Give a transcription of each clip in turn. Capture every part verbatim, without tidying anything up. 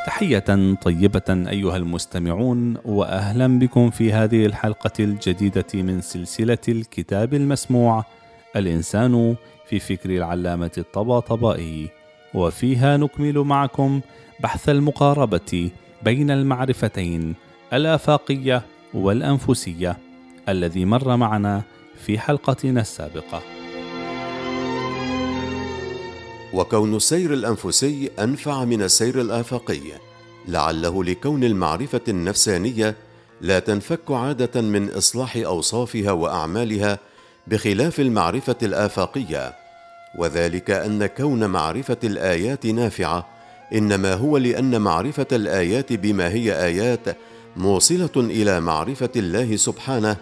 تحية طيبة أيها المستمعون، وأهلا بكم في هذه الحلقة الجديدة من سلسلة الكتاب المسموع الإنسان في فكر العلامة الطباطبائي، وفيها نكمل معكم بحث المقاربة بين المعرفتين الآفاقية والأنفسية الذي مر معنا في حلقتنا السابقة. وكون السير الأنفسي أنفع من السير الآفاقي، لعله لكون المعرفة النفسانية لا تنفك عادة من إصلاح أوصافها وأعمالها بخلاف المعرفة الآفاقية، وذلك أن كون معرفة الآيات نافعة إنما هو لأن معرفة الآيات بما هي آيات موصلة إلى معرفة الله سبحانه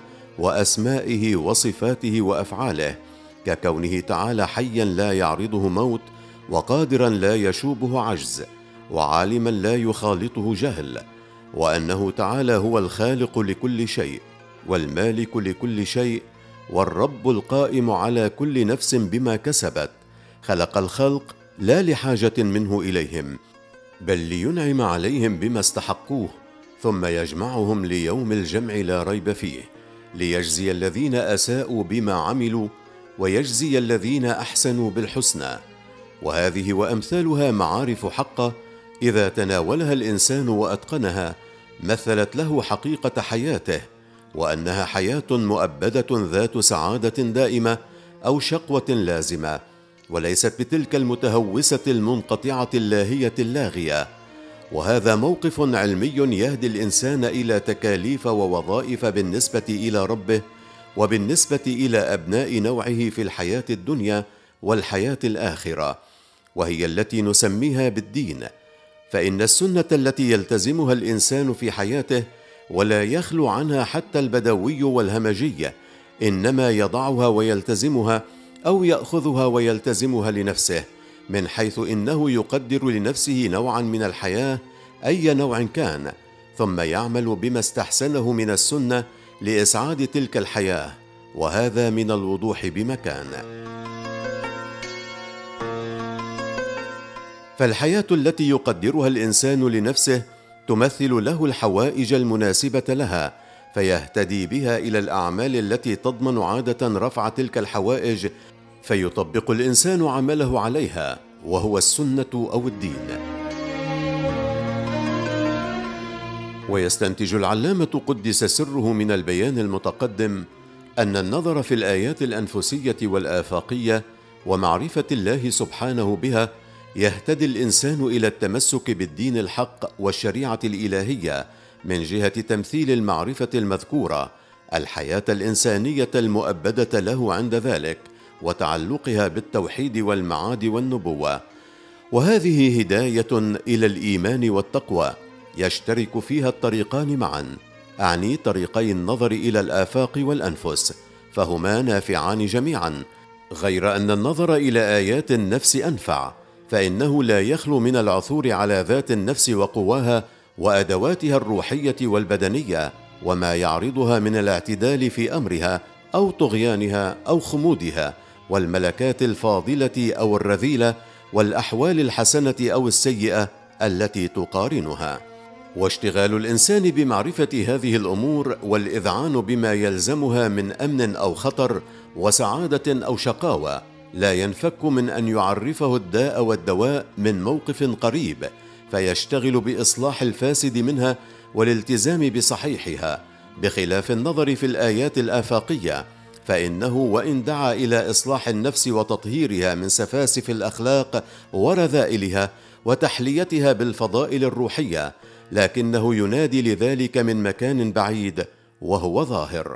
وأسمائه وصفاته وأفعاله، ككونه تعالى حيا لا يعرضه موت، وقادرا لا يشوبه عجز، وعالما لا يخالطه جهل، وأنه تعالى هو الخالق لكل شيء والمالك لكل شيء والرب القائم على كل نفس بما كسبت، خلق الخلق لا لحاجة منه إليهم بل لينعم عليهم بما استحقوه، ثم يجمعهم ليوم الجمع لا ريب فيه، ليجزي الذين أساءوا بما عملوا ويجزي الذين أحسنوا بالحسنى. وهذه وأمثالها معارف حقة إذا تناولها الإنسان وأتقنها مثلت له حقيقة حياته، وأنها حياة مؤبدة ذات سعادة دائمة أو شقوة لازمة، وليست بتلك المتهوسة المنقطعة اللاهية اللاغية. وهذا موقف علمي يهدي الإنسان إلى تكاليف ووظائف بالنسبة إلى ربه وبالنسبة إلى أبناء نوعه في الحياة الدنيا والحياة الآخرة، وهي التي نسميها بالدين. فإن السنة التي يلتزمها الإنسان في حياته ولا يخلو عنها حتى البدوي والهمجي، إنما يضعها ويلتزمها أو يأخذها ويلتزمها لنفسه، من حيث إنه يقدر لنفسه نوعا من الحياة أي نوع كان، ثم يعمل بما استحسنه من السنة لإسعاد تلك الحياة، وهذا من الوضوح بمكان. فالحياة التي يقدرها الإنسان لنفسه تمثل له الحوائج المناسبة لها، فيهتدي بها إلى الأعمال التي تضمن عادة رفع تلك الحوائج، فيطبق الإنسان عمله عليها، وهو السنة أو الدين. ويستنتج العلامة قدس سره من البيان المتقدم أن النظر في الآيات الأنفسية والآفاقية ومعرفة الله سبحانه بها يهتدي الإنسان إلى التمسك بالدين الحق والشريعة الإلهية من جهة تمثيل المعرفة المذكورة الحياة الإنسانية المؤبدة له عند ذلك، وتعلقها بالتوحيد والمعاد والنبوة. وهذه هداية إلى الإيمان والتقوى يشترك فيها الطريقان معا، أعني طريقي النظر إلى الآفاق والأنفس، فهما نافعان جميعا، غير أن النظر إلى آيات النفس أنفع، فإنه لا يخلو من العثور على ذات النفس وقواها وأدواتها الروحية والبدنية، وما يعرضها من الاعتدال في أمرها أو طغيانها أو خمودها، والملكات الفاضلة أو الرذيلة، والأحوال الحسنة أو السيئة التي تقارنها. واشتغال الإنسان بمعرفة هذه الأمور والإذعان بما يلزمها من أمن أو خطر وسعادة أو شقاوة لا ينفك من أن يعرفه الداء والدواء من موقف قريب، فيشتغل بإصلاح الفاسد منها والالتزام بصحيحها، بخلاف النظر في الآيات الآفاقية، فإنه وإن دعا إلى إصلاح النفس وتطهيرها من سفاسف الأخلاق ورذائلها وتحليتها بالفضائل الروحية، لكنه ينادي لذلك من مكان بعيد وهو ظاهر.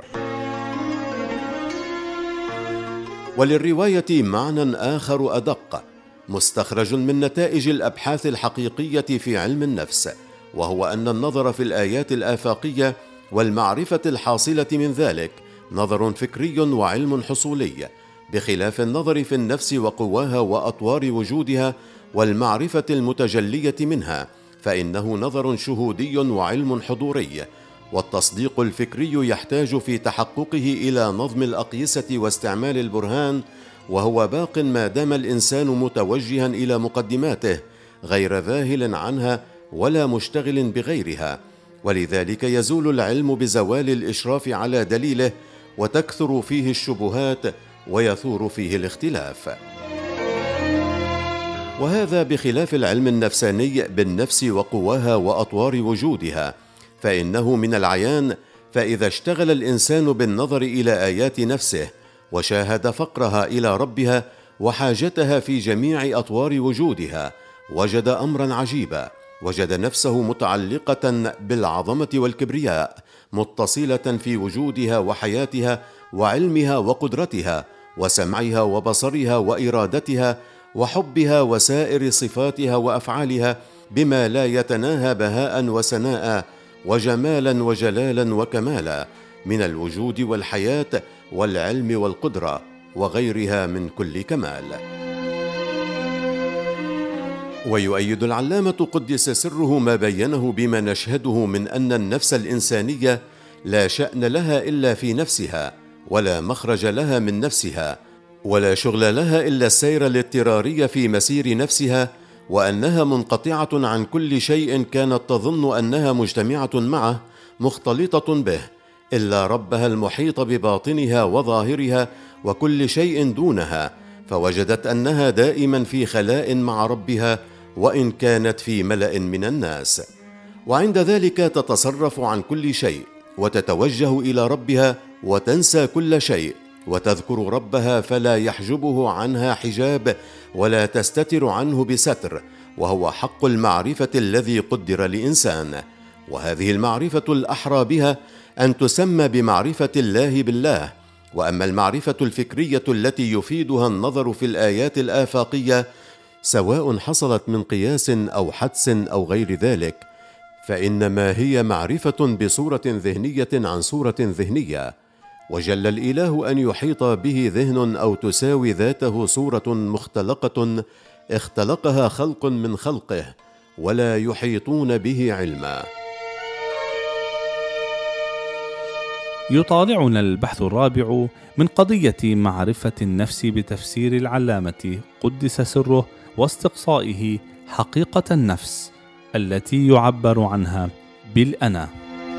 وللرواية معنى آخر أدق مستخرج من نتائج الأبحاث الحقيقية في علم النفس، وهو أن النظر في الآيات الآفاقية والمعرفة الحاصلة من ذلك نظر فكري وعلم حصولي، بخلاف النظر في النفس وقواها وأطوار وجودها والمعرفة المتجلية منها، فإنه نظر شهودي وعلم حضوري. والتصديق الفكري يحتاج في تحققه إلى نظم الأقيسة واستعمال البرهان، وهو باق ما دام الإنسان متوجها إلى مقدماته غير ذاهل عنها ولا مشتغل بغيرها، ولذلك يزول العلم بزوال الإشراف على دليله، وتكثر فيه الشبهات ويثور فيه الاختلاف. وهذا بخلاف العلم النفساني بالنفس وقواها وأطوار وجودها، فإنه من العيان، فإذا اشتغل الإنسان بالنظر إلى آيات نفسه وشاهد فقرها إلى ربها وحاجتها في جميع أطوار وجودها، وجد أمرا عجيبا، وجد نفسه متعلقة بالعظمة والكبرياء، متصلة في وجودها وحياتها وعلمها وقدرتها وسمعها وبصرها وإرادتها وحبها وسائر صفاتها وأفعالها، بما لا يتناهى بهاء وسناء وجمالا وجلالا وكمالا من الوجود والحياة والعلم والقدرة وغيرها من كل كمال. ويؤيد العلامة قدس سره ما بينه بما نشهده من أن النفس الإنسانية لا شأن لها إلا في نفسها، ولا مخرج لها من نفسها، ولا شغل لها إلا السير الاضطراري في مسير نفسها، وأنها منقطعة عن كل شيء كانت تظن أنها مجتمعة معه مختلطة به، إلا ربها المحيط بباطنها وظاهرها وكل شيء دونها، فوجدت أنها دائما في خلاء مع ربها وإن كانت في ملأ من الناس، وعند ذلك تتصرف عن كل شيء وتتوجه إلى ربها وتنسى كل شيء، وتذكر ربها فلا يحجبه عنها حجاب ولا تستتر عنه بستر، وهو حق المعرفة الذي قدر لإنسان. وهذه المعرفة الأحرى بها أن تسمى بمعرفة الله بالله. وأما المعرفة الفكرية التي يفيدها النظر في الآيات الآفاقية، سواء حصلت من قياس أو حدس أو غير ذلك، فإنما هي معرفة بصورة ذهنية عن صورة ذهنية، وجل الإله أن يحيط به ذهن أو تساوي ذاته صورة مختلقة اختلقها خلق من خلقه، ولا يحيطون به علما. يطالعنا البحث الرابع من قضية معرفة النفس بتفسير العلامة قدس سره واستقصائه حقيقة النفس التي يعبر عنها بالأنا.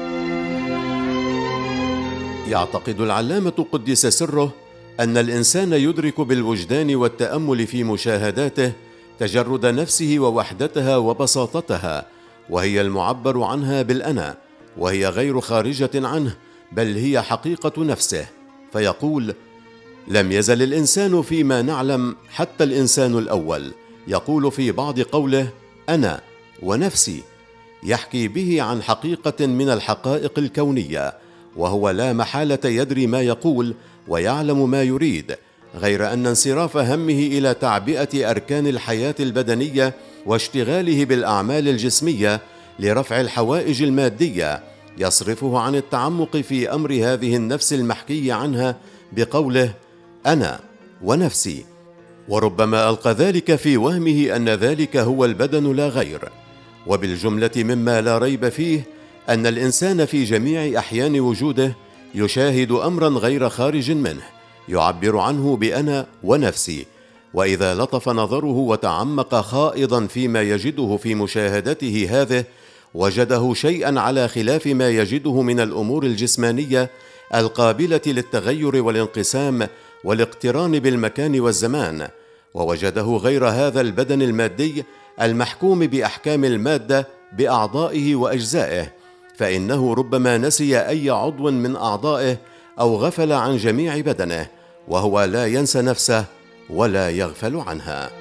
يعتقد العلامة قدس سره أن الإنسان يدرك بالوجدان والتأمل في مشاهداته تجرد نفسه ووحدتها وبساطتها، وهي المعبر عنها بالأنا، وهي غير خارجة عنه، بل هي حقيقة نفسه. فيقول: لم يزل الإنسان فيما نعلم حتى الإنسان الأول يقول في بعض قوله أنا ونفسي، يحكي به عن حقيقة من الحقائق الكونية، وهو لا محالة يدري ما يقول ويعلم ما يريد، غير أن انصراف همه إلى تعبئة أركان الحياة البدنية واشتغاله بالأعمال الجسمية لرفع الحوائج المادية يصرفه عن التعمق في أمر هذه النفس المحكي عنها بقوله أنا ونفسي، وربما ألقى ذلك في وهمه أن ذلك هو البدن لا غير. وبالجملة مما لا ريب فيه أن الإنسان في جميع أحيان وجوده يشاهد أمرا غير خارج منه يعبر عنه بأنا ونفسي، وإذا لطف نظره وتعمق خائضا فيما يجده في مشاهدته هذه، وجده شيئا على خلاف ما يجده من الأمور الجسمانية القابلة للتغير والانقسام والاقتران بالمكان والزمان، ووجده غير هذا البدن المادي المحكوم بأحكام المادة بأعضائه وأجزائه، فإنه ربما نسي أي عضو من أعضائه أو غفل عن جميع بدنه، وهو لا ينسى نفسه ولا يغفل عنها.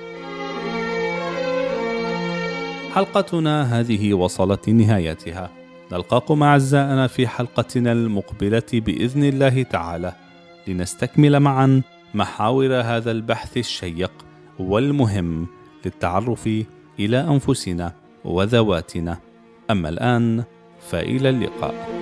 حلقتنا هذه وصلت لنهايتها. نلقاكم أعزائنا في حلقتنا المقبلة بإذن الله تعالى لنستكمل معا محاور هذا البحث الشيق والمهم للتعرف إلى أنفسنا وذواتنا. أما الآن فإلى اللقاء.